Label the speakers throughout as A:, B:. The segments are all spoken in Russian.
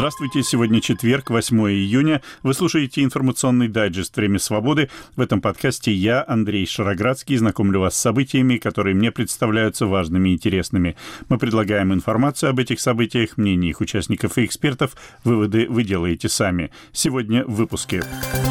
A: Здравствуйте, сегодня четверг, 8 июня. Вы слушаете информационный дайджест «Время свободы». В этом подкасте я, Андрей Шароградский, знакомлю вас с событиями, которые мне представляются важными и интересными. Мы предлагаем информацию об этих событиях, мнения их участников и экспертов. Выводы вы делаете сами. Сегодня в выпуске.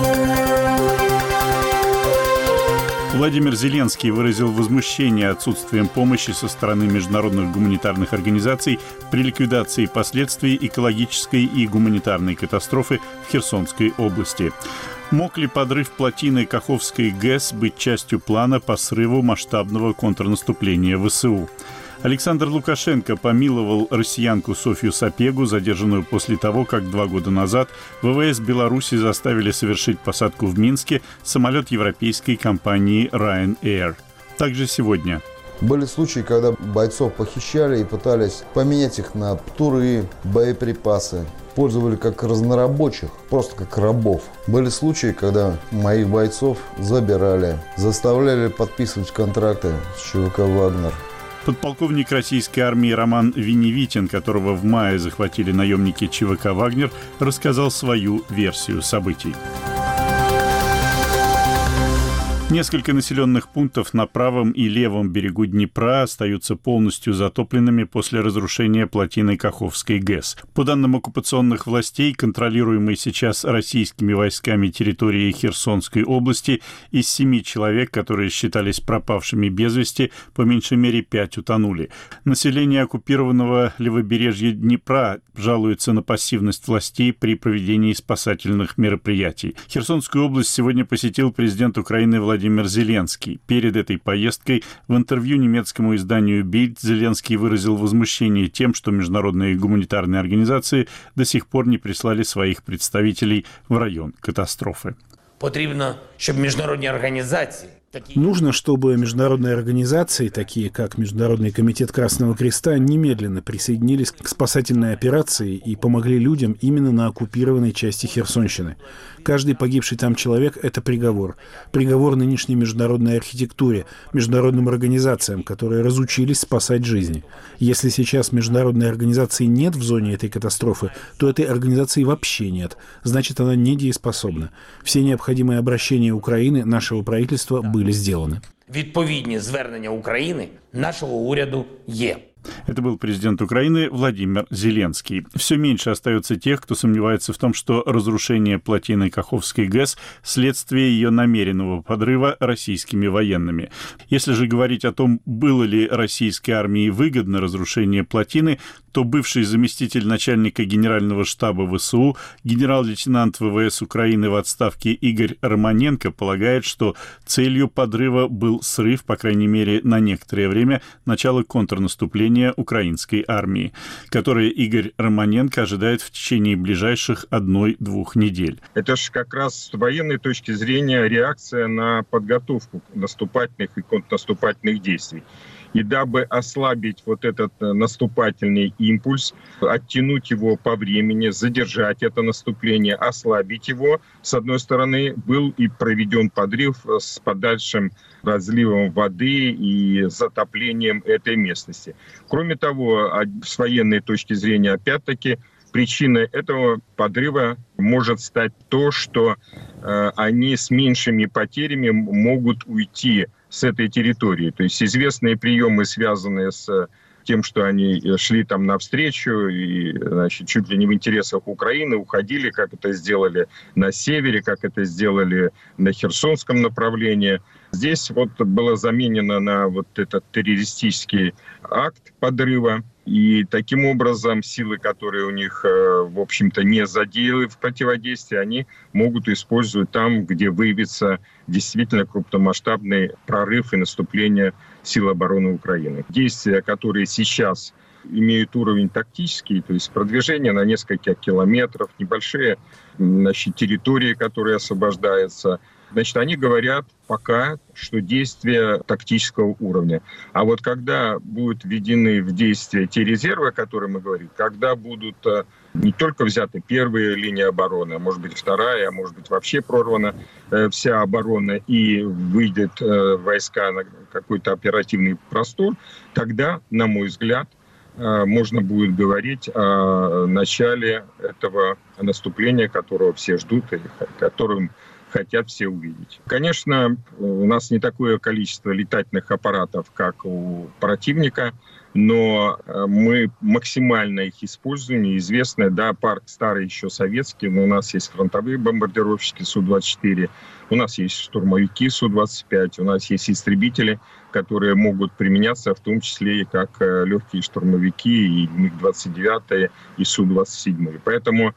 A: Владимир Зеленский выразил возмущение отсутствием помощи со стороны международных гуманитарных организаций при ликвидации последствий экологической и гуманитарной катастрофы в Херсонской области. Мог ли подрыв плотины Каховской ГЭС быть частью плана по срыву масштабного контрнаступления ВСУ? Александр Лукашенко помиловал россиянку Софью Сапегу, задержанную после того, как 2 года назад ВВС Беларуси заставили совершить посадку в Минске самолет европейской компании Ryanair. Также сегодня.
B: Были случаи, когда бойцов похищали и пытались поменять их на туры, боеприпасы. Использовали как разнорабочих, просто как рабов. Были случаи, когда моих бойцов забирали, заставляли подписывать контракты с ЧВК «Вагнер».
A: Подполковник российской армии Роман Веневитин, которого в мае захватили наемники ЧВК «Вагнер», рассказал свою версию событий. Несколько населенных пунктов на правом и левом берегу Днепра остаются полностью затопленными после разрушения плотины Каховской ГЭС. По данным оккупационных властей, контролируемой сейчас российскими войсками территории Херсонской области, из 7 человек, которые считались пропавшими без вести, по меньшей мере 5 утонули. Население оккупированного левобережья Днепра жалуется на пассивность властей при проведении спасательных мероприятий. Херсонскую область сегодня посетил президент Украины Владимир Зеленский. Перед этой поездкой в интервью немецкому изданию Bild Зеленский выразил возмущение тем, что международные гуманитарные организации до сих пор не прислали своих представителей в район катастрофы.
C: Нужно, чтобы международные организации, такие как Международный комитет Красного Креста, немедленно присоединились к спасательной операции и помогли людям именно на оккупированной части Херсонщины. Каждый погибший там человек – это приговор. Приговор нынешней международной архитектуре, международным организациям, которые разучились спасать жизни. Если сейчас международной организации нет в зоне этой катастрофы, то этой организации вообще нет. Значит, она недееспособна. Все необходимые обращения Украины, нашего правительства, были сделаны.
D: Відповідні звернення України нашого уряду є.
A: Это был президент Украины Владимир Зеленский. Все меньше остается тех, кто сомневается в том, что разрушение плотины Каховской ГЭС – следствие ее намеренного подрыва российскими военными. Если же говорить о том, было ли российской армии выгодно разрушение плотины, то бывший заместитель начальника генерального штаба ВСУ, генерал-лейтенант ВВС Украины в отставке Игорь Романенко полагает, что целью подрыва был срыв, по крайней мере, на некоторое время, начала контрнаступления украинской армии, которое Игорь Романенко ожидает в течение ближайших 1-2 недель.
E: Это же как раз с военной точки зрения реакция на подготовку наступательных и контрнаступательных действий. И дабы ослабить вот этот наступательный импульс, оттянуть его по времени, задержать это наступление, ослабить его, с одной стороны, был и проведен подрыв с подальшим разливом воды и затоплением этой местности. Кроме того, с военной точки зрения, опять-таки, причиной этого подрыва может стать то, что они с меньшими потерями могут уйти с этой территории. То есть известные приемы, связанные с тем, что они шли там навстречу и, значит, чуть ли не в интересах Украины уходили, как это сделали на севере, как это сделали на Херсонском направлении. Здесь вот было заменено на вот этот террористический акт подрыва. И таким образом силы, которые у них, в общем-то, не задели в противодействии, они могут использовать там, где выявится действительно крупномасштабный прорыв и наступление сил обороны Украины. Действия, которые сейчас имеют уровень тактический, то есть продвижение на несколько километров, небольшие, значит, территории, которые освобождаются, значит, они говорят пока, что действия тактического уровня. А вот когда будут введены в действие те резервы, о которых мы говорим, когда будут не только взяты первые линии обороны, а может быть вторая, а может быть вообще прорвана вся оборона и выйдет войска на какой-то оперативный простор, тогда, на мой взгляд, можно будет говорить о начале этого наступления, которого все ждут и которым хотят все увидеть. Конечно, у нас не такое количество летательных аппаратов, как у противника, но мы максимально их используем. Известно, да, парк старый еще советский, но у нас есть фронтовые бомбардировщики Су-24, у нас есть штурмовики Су-25, у нас есть истребители, которые могут применяться, в том числе и как легкие штурмовики, и МиГ-29, и Су-27. Поэтому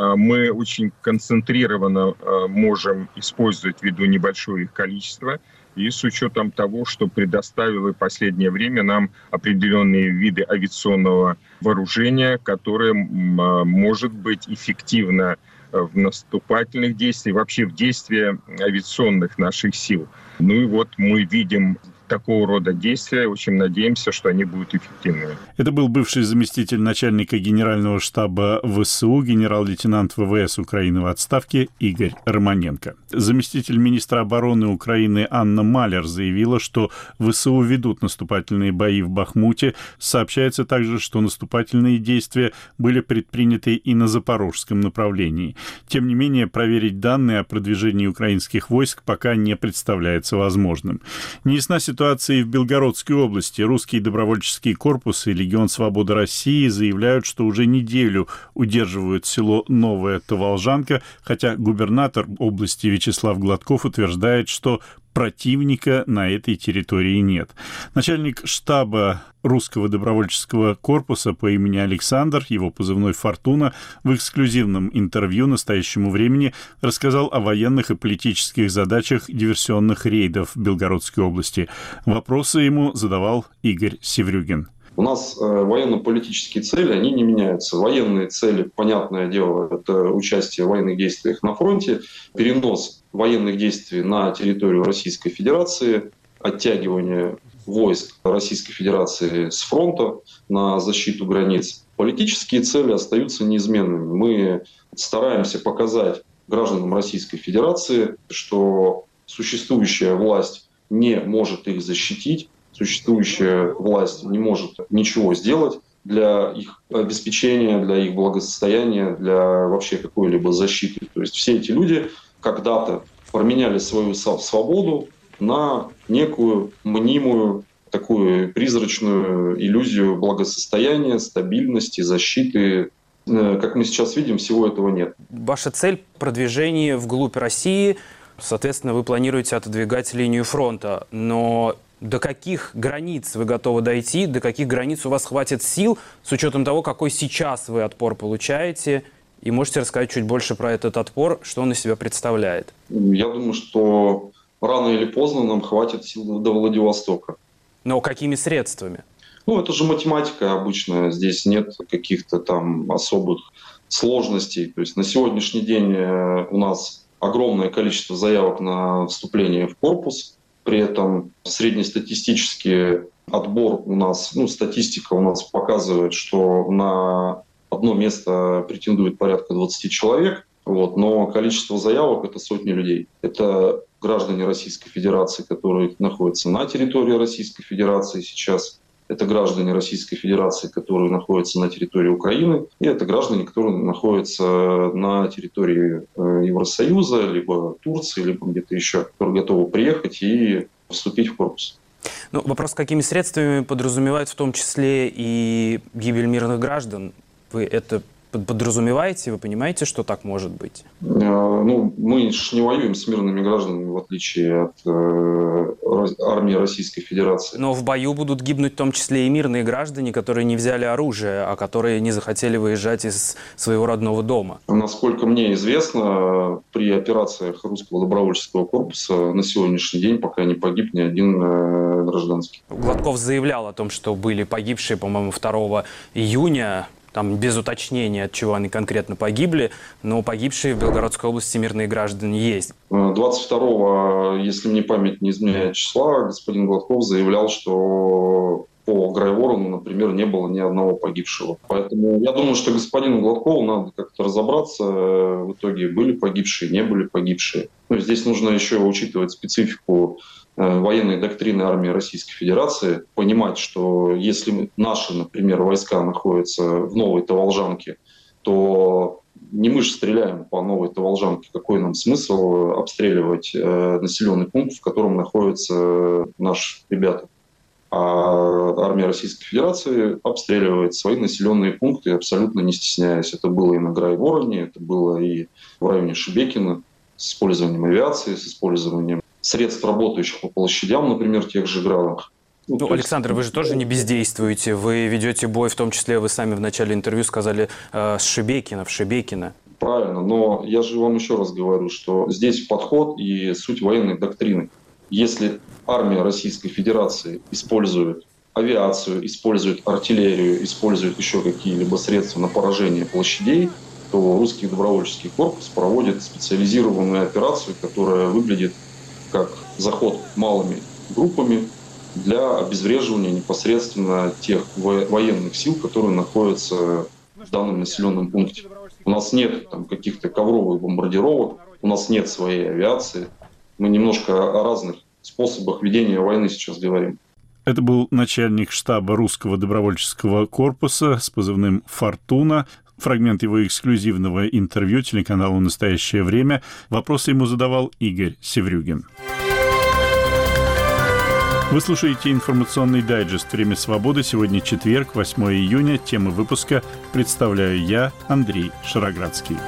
E: мы очень концентрированно можем использовать ввиду небольшое их количество и с учетом того, что предоставило в последнее время нам определенные виды авиационного вооружения, которое может быть эффективно в наступательных действиях, вообще в действиях авиационных наших сил. Ну и вот мы видим такого рода действия. Очень надеемся, что они будут эффективными.
A: Это был бывший заместитель начальника генерального штаба ВСУ, генерал-лейтенант ВВС Украины в отставке Игорь Романенко. Заместитель министра обороны Украины Анна Малер заявила, что ВСУ ведут наступательные бои в Бахмуте. Сообщается также, что наступательные действия были предприняты и на запорожском направлении. Тем не менее, проверить данные о продвижении украинских войск пока не представляется возможным. Неясна ситуация и в Белгородской области. Русский добровольческий корпус и Легион Свободы России заявляют, что уже неделю удерживают село Новая Таволжанка, хотя губернатор области Вячеслав Гладков утверждает, что противника на этой территории нет. Начальник штаба русского добровольческого корпуса по имени Александр, его позывной «Фортуна», в эксклюзивном интервью «Настоящему времени» рассказал о военных и политических задачах диверсионных рейдов в Белгородской области. Вопросы ему задавал Игорь Севрюгин.
F: У нас военно-политические цели, они не меняются. Военные цели, понятное дело, это участие в военных действиях на фронте, перенос военных действий на территорию Российской Федерации, оттягивание войск Российской Федерации с фронта на защиту границ. Политические цели остаются неизменными. Мы стараемся показать гражданам Российской Федерации, что существующая власть не может их защитить, существующая власть не может ничего сделать для их обеспечения, для их благосостояния, для вообще какой-либо защиты. То есть все эти люди когда-то променяли свою свободу на некую мнимую, такую призрачную иллюзию благосостояния, стабильности, защиты. Как мы сейчас видим, всего этого нет.
G: Ваша цель – продвижение вглубь России. Соответственно, вы планируете отодвигать линию фронта. Но до каких границ вы готовы дойти, до каких границ у вас хватит сил, с учетом того, какой сейчас вы отпор получаете? И можете рассказать чуть больше про этот отпор, что он из себя представляет? Я
F: думаю, что рано или поздно нам хватит сил до Владивостока.
G: Но какими средствами?
F: Это же математика обычная. Здесь нет каких-то там особых сложностей. То есть на сегодняшний день у нас огромное количество заявок на вступление в корпус. При этом среднестатистический отбор у нас, статистика у нас показывает, что на одно место претендует порядка 20 человек, но количество заявок — это сотни людей. Это граждане Российской Федерации, которые находятся на территории Российской Федерации сейчас. Это граждане Российской Федерации, которые находятся на территории Украины. И это граждане, которые находятся на территории Евросоюза, либо Турции, либо где-то еще, которые готовы приехать и вступить в корпус.
G: Вопрос, какими средствами подразумевает в том числе и гибель мирных граждан? Вы это подразумеваете? Вы понимаете, что так может быть?
F: Мы же не воюем с мирными гражданами, в отличие от армии Российской Федерации.
G: Но в бою будут гибнуть в том числе и мирные граждане, которые не взяли оружие, а которые не захотели выезжать из своего родного дома.
F: Насколько мне известно, при операциях русского добровольческого корпуса на сегодняшний день пока не погиб ни один гражданский.
G: Гладков заявлял о том, что были погибшие, по-моему, 2 июня. Там без уточнения, от чего они конкретно погибли, но погибшие в Белгородской области мирные граждане есть.
F: 22-го, если мне память не изменяет числа, господин Гладков заявлял, что по Грайворону, например, не было ни одного погибшего. Поэтому я думаю, что господину Гладкову надо как-то разобраться. В итоге были погибшие, не были погибшие. Ну, здесь нужно еще учитывать специфику военной доктрины армии Российской Федерации, понимать, что если наши, например, войска находятся в Новой Таволжанке, то не мы же стреляем по Новой Таволжанке. Какой нам смысл обстреливать населенный пункт, в котором находятся наши ребята? А армия Российской Федерации обстреливает свои населенные пункты, абсолютно не стесняясь. Это было и на Грайвороне, это было и в районе Шебекино, с использованием авиации, с использованием средств, работающих по площадям, например, тех же Градах.
G: Ну, Александр, вы же тоже не бездействуете. Вы ведете бой, в том числе вы сами в начале интервью сказали, с Шебекино в Шебекино.
F: Правильно, но я же вам еще раз говорю, что здесь подход и суть военной доктрины. Если армия Российской Федерации использует авиацию, использует артиллерию, использует еще какие-либо средства на поражение площадей, то русский добровольческий корпус проводит специализированную операцию, которая выглядит как заход малыми группами для обезвреживания непосредственно тех военных сил, которые находятся в данном населенном пункте. У нас нет там каких-то ковровых бомбардировок, у нас нет своей авиации. Мы немножко о разных способах ведения войны сейчас говорим.
A: Это был начальник штаба русского добровольческого корпуса с позывным «Фортуна». Фрагмент его эксклюзивного интервью телеканалу «Настоящее время». Вопросы ему задавал Игорь Севрюгин. Вы слушаете информационный дайджест «Время свободы». Сегодня четверг, 8 июня. Тему выпуска представляю я, Андрей Шароградский.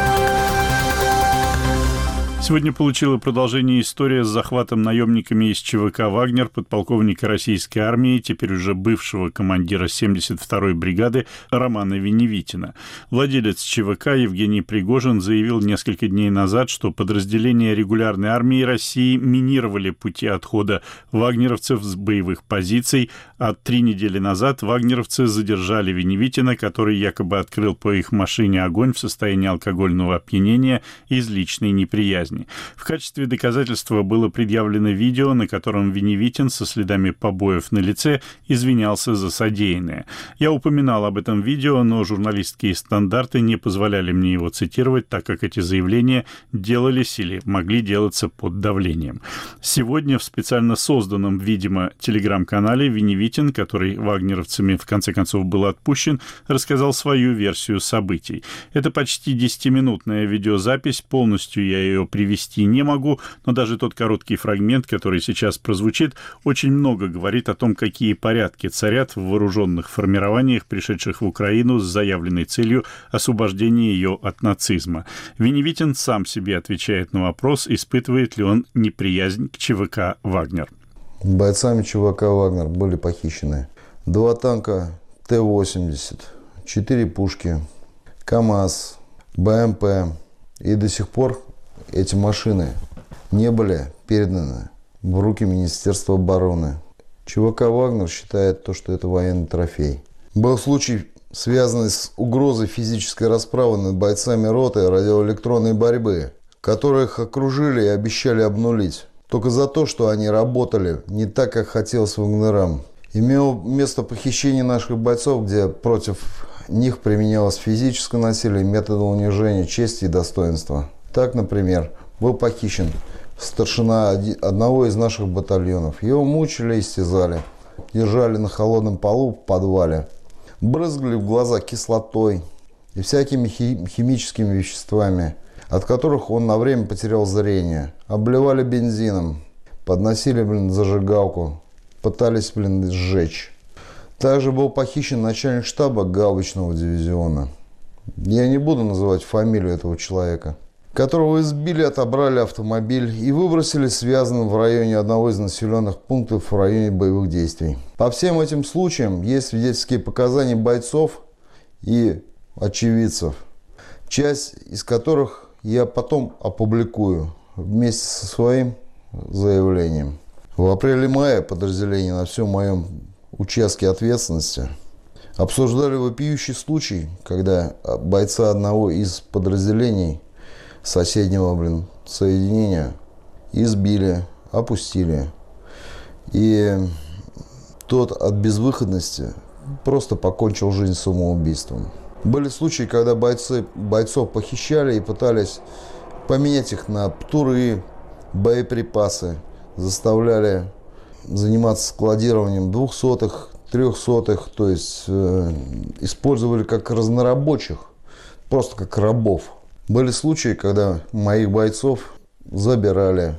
A: Сегодня получила продолжение история с захватом наемниками из ЧВК «Вагнер» подполковника российской армии, теперь уже бывшего командира 72-й бригады Романа Веневитина. Владелец ЧВК Евгений Пригожин заявил несколько дней назад, что подразделения регулярной армии России минировали пути отхода вагнеровцев с боевых позиций, а 3 недели назад вагнеровцы задержали Веневитина, который якобы открыл по их машине огонь в состоянии алкогольного опьянения из личной неприязни. В качестве доказательства было предъявлено видео, на котором Веневитин со следами побоев на лице извинялся за содеянное. Я упоминал об этом видео, но журналистские стандарты не позволяли мне его цитировать, так как эти заявления делались или могли делаться под давлением. Сегодня в специально созданном, видимо, телеграм-канале Веневитин, который вагнеровцами в конце концов был отпущен, рассказал свою версию событий. Это почти 10-минутная видеозапись, полностью я ее привести не могу, но даже тот короткий фрагмент, который сейчас прозвучит, очень много говорит о том, какие порядки царят в вооруженных формированиях, пришедших в Украину с заявленной целью освобождения ее от нацизма. Веневитин сам себе отвечает на вопрос, испытывает ли он неприязнь к ЧВК «Вагнер».
B: Бойцами ЧВК «Вагнер» были похищены 2 танка Т-80, 4 пушки, КАМАЗ, БМП, и до сих пор эти машины не были переданы в руки Министерства обороны. ЧВК «Вагнер» считает то, что это военный трофей. Был случай, связанный с угрозой физической расправы над бойцами роты радиоэлектронной борьбы, которых окружили и обещали обнулить. Только за то, что они работали не так, как хотелось вагнерам. Имело место похищение наших бойцов, где против них применялось физическое насилие, методы унижения чести и достоинства. Так, например, был похищен старшина одного из наших батальонов. Его мучили и истязали, держали на холодном полу в подвале, брызгали в глаза кислотой и всякими химическими веществами, от которых он на время потерял зрение. Обливали бензином, подносили, зажигалку, пытались, сжечь. Также был похищен начальник штаба гаубичного дивизиона. Я не буду называть фамилию этого человека, которого избили, отобрали автомобиль и выбросили связанным в районе одного из населенных пунктов в районе боевых действий. По всем этим случаям есть свидетельские показания бойцов и очевидцев, часть из которых я потом опубликую вместе со своим заявлением. В апреле-мае подразделения на всем моем участке ответственности обсуждали вопиющий случай, когда бойца одного из подразделений соседнего соединения избили, опустили. И тот от безвыходности просто покончил жизнь самоубийством. Были случаи, когда бойцов похищали и пытались поменять их на птуры, боеприпасы, заставляли заниматься складированием 200-х, 300-х, то есть использовали как разнорабочих, просто как рабов. Были случаи, когда моих бойцов забирали,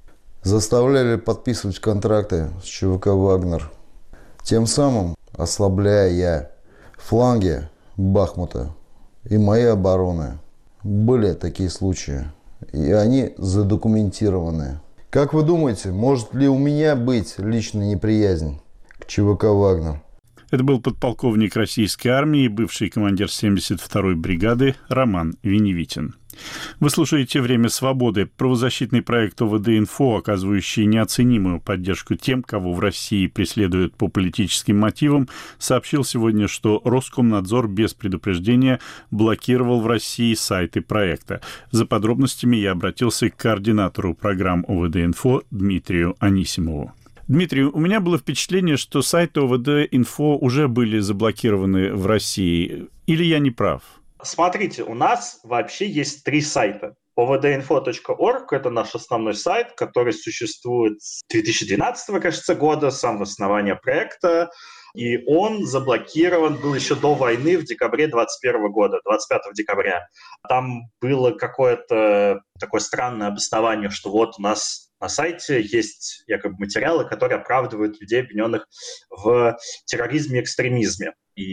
B: заставляли подписывать контракты с ЧВК «Вагнер», тем самым ослабляя фланги Бахмута и моей обороны. Были такие случаи, и они задокументированы. Как вы думаете, может ли у меня быть личная неприязнь к ЧВК «Вагнер»?
A: Это был подполковник российской армии, бывший командир 72-й бригады Роман Веневитин. Вы слушаете «Время свободы», правозащитный проект ОВД-Инфо, оказывающий неоценимую поддержку тем, кого в России преследуют по политическим мотивам, сообщил сегодня, что Роскомнадзор без предупреждения блокировал в России сайты проекта. За подробностями я обратился к координатору программ ОВД-Инфо Дмитрию Анисимову. Дмитрий, у меня было впечатление, что сайты ОВД-Инфо уже были заблокированы в России. Или я не прав?
H: Смотрите, у нас вообще есть 3 сайта. ovdinfo.org – это наш основной сайт, который существует с 2012, кажется, года, с самого основания проекта. И он заблокирован был еще до войны в декабре 2021 года, 25 декабря. Там было какое-то такое странное обоснование, что вот у нас на сайте есть якобы материалы, которые оправдывают людей, обвиненных в терроризме и экстремизме.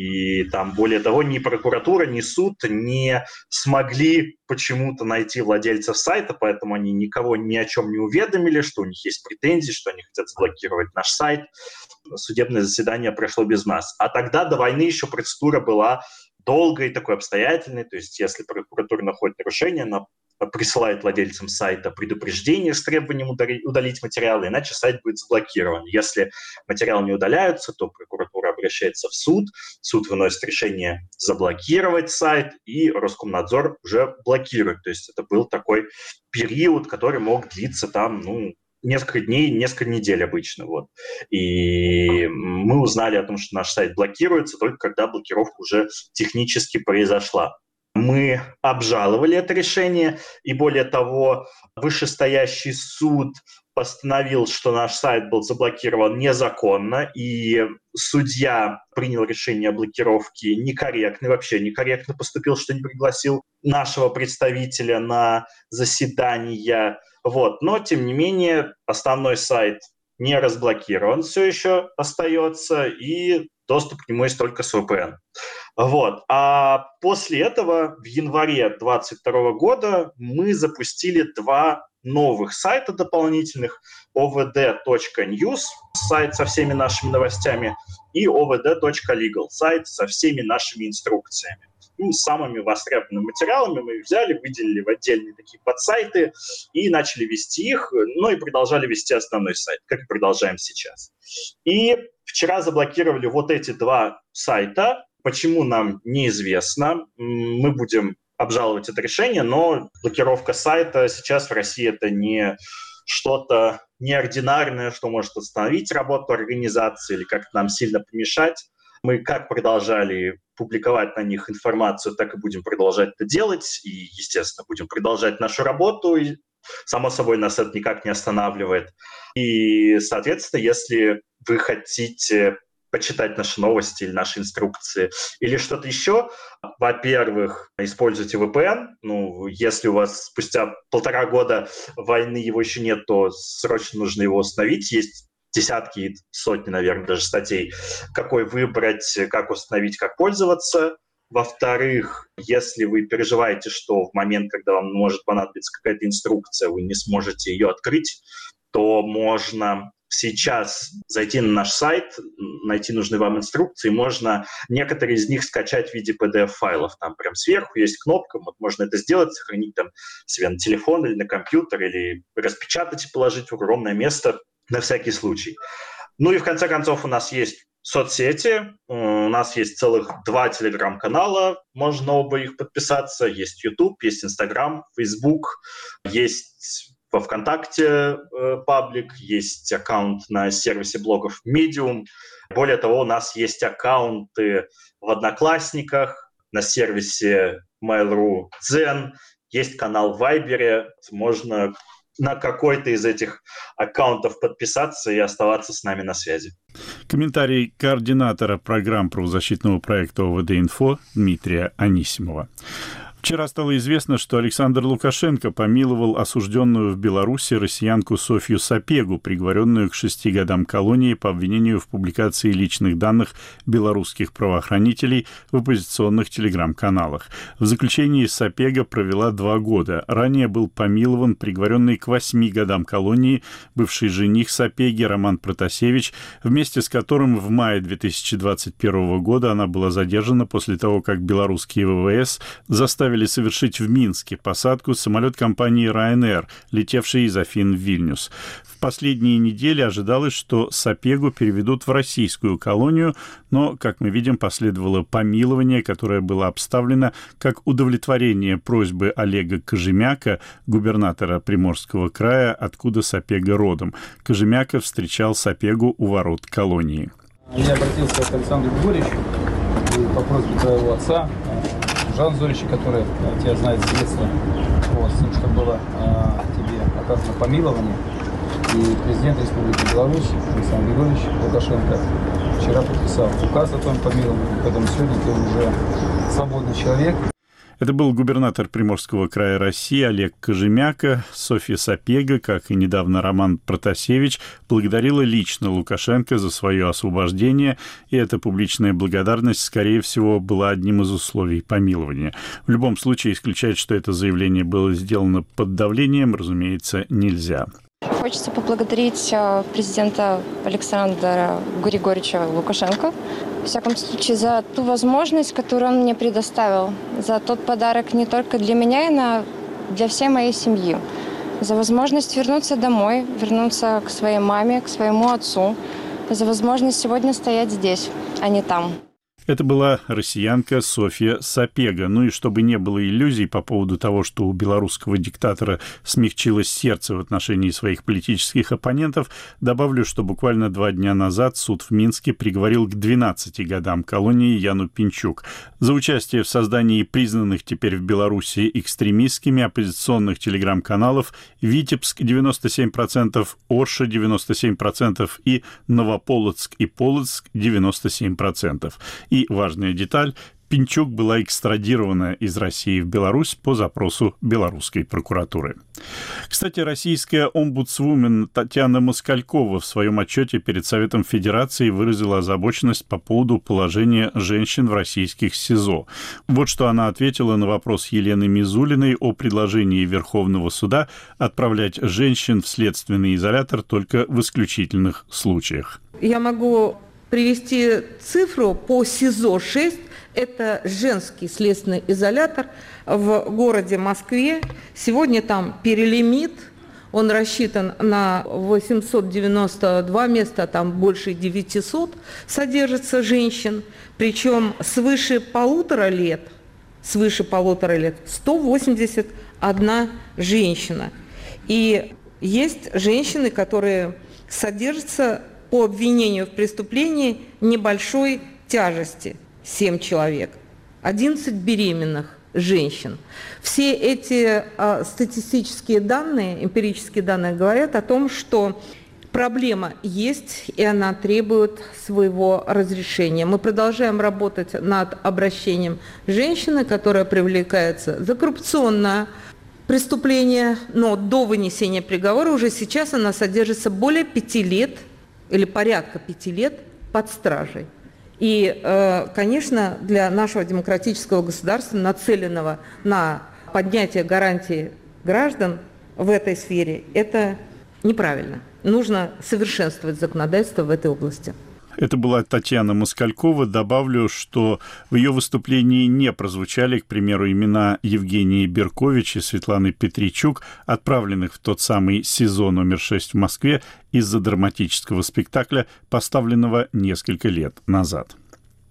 H: И там, более того, ни прокуратура, ни суд не смогли почему-то найти владельцев сайта, поэтому они никого ни о чем не уведомили, что у них есть претензии, что они хотят заблокировать наш сайт. Судебное заседание прошло без нас. А тогда до войны еще процедура была долгой, такой обстоятельной. То есть если прокуратура находит нарушение, она присылает владельцам сайта предупреждение с требованием удалить материалы, иначе сайт будет заблокирован. Если материалы не удаляются, то прокуратура обращается в суд, суд выносит решение заблокировать сайт, и Роскомнадзор уже блокирует. То есть это был такой период, который мог длиться там, несколько дней, несколько недель обычно. Вот. И мы узнали о том, что наш сайт блокируется, только когда блокировка уже технически произошла. Мы обжаловали это решение, и более того, вышестоящий суд постановил, что наш сайт был заблокирован незаконно, и судья принял решение о блокировке некорректно, вообще некорректно поступил, что не пригласил нашего представителя на заседание. Вот. Но, тем не менее, основной сайт не разблокирован, все еще остается, и доступ к нему есть только с VPN. Вот. А после этого в январе 2022 года мы запустили 2 новых сайта дополнительных: ovd.news, сайт со всеми нашими новостями, и ovd.legal, сайт со всеми нашими инструкциями. С самыми востребованными материалами мы их взяли, выделили в отдельные такие подсайты и начали вести их, и продолжали вести основной сайт, как и продолжаем сейчас. И вчера заблокировали вот эти 2 сайта. Почему, нам неизвестно. Мы будем обжаловать это решение, но блокировка сайта сейчас в России — это не что-то неординарное, что может остановить работу организации или как-то нам сильно помешать. Мы как продолжали публиковать на них информацию, так и будем продолжать это делать. И, естественно, будем продолжать нашу работу. И, само собой, нас это никак не останавливает. И, соответственно, если вы хотите почитать наши новости или наши инструкции, или что-то еще, во-первых, используйте VPN. Если у вас спустя 1,5 года войны его еще нет, то срочно нужно его установить. Есть десятки, сотни, наверное, даже статей, какой выбрать, как установить, как пользоваться. Во-вторых, если вы переживаете, что в момент, когда вам может понадобиться какая-то инструкция, вы не сможете ее открыть, то можно сейчас зайти на наш сайт, найти нужные вам инструкции, можно некоторые из них скачать в виде PDF-файлов. Там прям сверху есть кнопка, можно это сделать, сохранить там себе на телефон или на компьютер, или распечатать и положить в укромное место на всякий случай. И в конце концов у нас есть соцсети, у нас есть целых 2 телеграм-канала, можно оба их подписаться, есть YouTube, есть Instagram, Facebook, есть во ВКонтакте паблик, есть аккаунт на сервисе блогов Medium. Более того, у нас есть аккаунты в Одноклассниках, на сервисе Mail.ru Zen, есть канал в Вайбере. Можно на какой-то из этих аккаунтов подписаться и оставаться с нами на связи.
A: Комментарий координатора программ правозащитного проекта ОВД-Инфо Дмитрия Анисимова. Вчера стало известно, что Александр Лукашенко помиловал осужденную в Беларуси россиянку Софью Сапегу, приговоренную к 6 годам колонии по обвинению в публикации личных данных белорусских правоохранителей в оппозиционных телеграм-каналах. В заключении Сапега провела 2 года. Ранее был помилован приговоренный к 8 годам колонии бывший жених Сапеги Роман Протасевич, вместе с которым в мае 2021 года она была задержана после того, как белорусские ВВС заставили совершить в Минске посадку самолет компании Ryanair, летевший из Афин в Вильнюс. В последние недели ожидалось, что Сапегу переведут в российскую колонию, но, как мы видим, последовало помилование, которое было обставлено как удовлетворение просьбы Олега Кожемяка, губернатора Приморского края, откуда Сапега родом. Кожемяка встречал Сапегу у ворот колонии.
I: Я обратился к Александру Григорьевичу по просьбе твоего отца, Жан Зорича, который тебя знает с детства, с тем, что было тебе оказано помилование. И президент Республики Беларусь Александр Григорьевич Лукашенко вчера подписал указ о том помиловании, поэтому сегодня ты уже свободный человек.
A: Это был губернатор Приморского края России Олег Кожемяка. Софья Сапега, как и недавно Роман Протасевич, благодарила лично Лукашенко за свое освобождение, и эта публичная благодарность, скорее всего, была одним из условий помилования. В любом случае, исключать, что это заявление было сделано под давлением, разумеется, нельзя.
J: Хочется поблагодарить президента Александра Григорьевича Лукашенко, во всяком случае, за ту возможность, которую он мне предоставил, за тот подарок не только для меня, но и для всей моей семьи, за возможность вернуться домой, вернуться к своей маме, к своему отцу, за возможность сегодня стоять здесь, а не там.
A: Это была россиянка Софья Сапега. Ну и чтобы не было иллюзий по поводу того, что у белорусского диктатора смягчилось сердце в отношении своих политических оппонентов, добавлю, что буквально 2 дня назад суд в Минске приговорил к 12 годам колонии Яну Пинчук за участие в создании признанных теперь в Беларуси экстремистскими оппозиционных телеграм-каналов «Витебск» 97%, «Орша» 97% и «Новополоцк» и «Полоцк» 97%. И важная деталь – Пинчук была экстрадирована из России в Беларусь по запросу белорусской прокуратуры. Кстати, российская омбудсвумен Татьяна Москалькова в своем отчете перед Советом Федерации выразила озабоченность по поводу положения женщин в российских СИЗО. Вот что она ответила на вопрос Елены Мизулиной о предложении Верховного суда отправлять женщин в следственный изолятор только в исключительных случаях.
K: Я могу привести цифру по СИЗО-6. Это женский следственный изолятор в городе Москве. Сегодня там перелимит. Он рассчитан на 892 места, там больше 900 содержится женщин. Причем свыше 1,5 лет 181 женщина. И есть женщины, которые содержатся по обвинению в преступлении небольшой тяжести, 7 человек, 11 беременных женщин. Все эти статистические данные, эмпирические данные говорят о том, что проблема есть, и она требует своего разрешения. Мы продолжаем работать над обращением женщины, которая привлекается за коррупционное преступление, но до вынесения приговора уже сейчас она содержится более 5 лет или порядка 5 лет под стражей. И, конечно, для нашего демократического государства, нацеленного на поднятие гарантий граждан в этой сфере, это неправильно. Нужно совершенствовать законодательство в этой области.
A: Это была Татьяна Москалькова. Добавлю, что в ее выступлении не прозвучали, к примеру, имена Евгении Беркович и Светланы Петричук, отправленных в тот самый СИЗО номер 6 в Москве из-за драматического спектакля, поставленного несколько лет назад.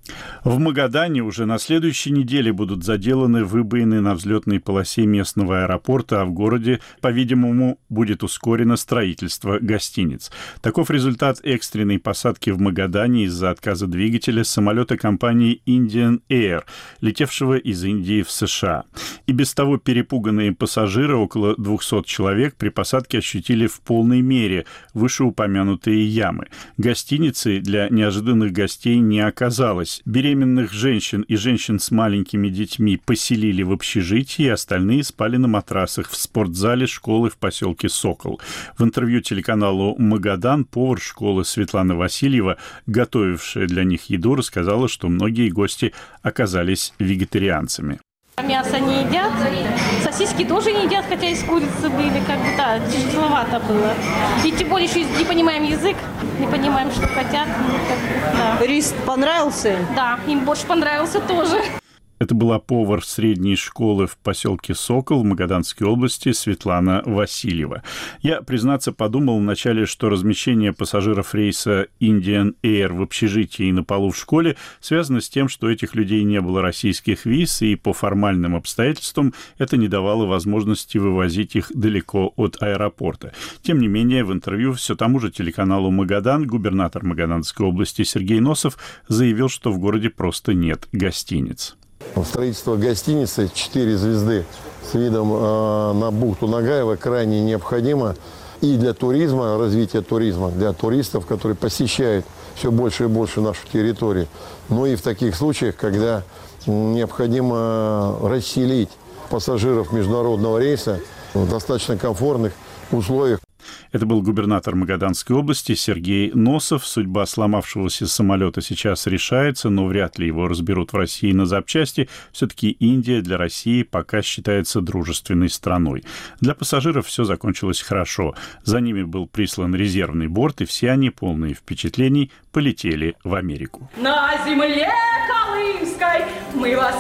A: В Магадане уже на следующей неделе будут заделаны выбоины на взлетной полосе местного аэропорта, а в городе, по-видимому, будет ускорено строительство гостиниц. Таков результат экстренной посадки в Магадане из-за отказа двигателя самолета компании Indian Air, летевшего из Индии в США. И без того перепуганные пассажиры, около 200 человек, при посадке ощутили в полной мере вышеупомянутые ямы. Гостиницы для неожиданных гостей не оказалось. Беременных женщин и женщин с маленькими детьми поселили в общежитии, остальные спали на матрасах в спортзале школы в поселке Сокол. В интервью телеканалу «Магадан» повар школы Светлана Васильева, готовившая для них еду, рассказала, что многие гости оказались вегетарианцами.
L: Мясо не едят, сосиски тоже не едят, хотя из курицы были, да, тяжеловато было. И тем более еще не понимаем язык, не понимаем, что хотят. Да.
M: Рис понравился?
L: Да, им борщ понравился тоже.
A: Это была повар средней школы в поселке Сокол в Магаданской области Светлана Васильева. Я, признаться, подумал вначале, что размещение пассажиров рейса Indian Air в общежитии и на полу в школе связано с тем, что у этих людей не было российских виз, и по формальным обстоятельствам это не давало возможности вывозить их далеко от аэропорта. Тем не менее, в интервью все тому же телеканалу «Магадан» губернатор Магаданской области Сергей Носов заявил, что в городе просто нет гостиниц.
N: Строительство гостиницы 4 звезды с видом на бухту Нагаева крайне необходимо и для туризма, развития туризма, для туристов, которые посещают все больше и больше нашу территорию, но и в таких случаях, когда необходимо расселить пассажиров международного рейса в достаточно комфортных условиях.
A: Это был губернатор Магаданской области Сергей Носов. Судьба сломавшегося самолета сейчас решается, но вряд ли его разберут в России на запчасти. Все-таки Индия для России пока считается дружественной страной. Для пассажиров все закончилось хорошо. За ними был прислан резервный борт, и все они, полные впечатлений, полетели в Америку.
L: На земле Колымской мы вас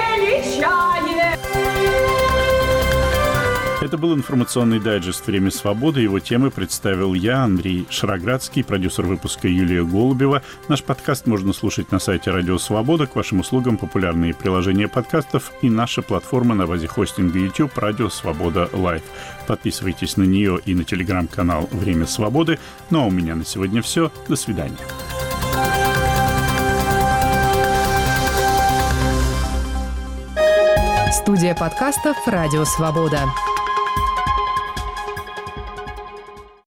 L: величаем.
A: Это был информационный дайджест «Время свободы». Его темы представил я, Андрей Шароградский, продюсер выпуска Юлия Голубева. Наш подкаст можно слушать на сайте «Радио Свобода». К вашим услугам популярные приложения подкастов и наша платформа на базе хостинга YouTube «Радио Свобода Лайв». Подписывайтесь на нее и на телеграм-канал «Время свободы». Ну а у меня на сегодня все. До свидания.
O: Студия подкастов «Радио Свобода».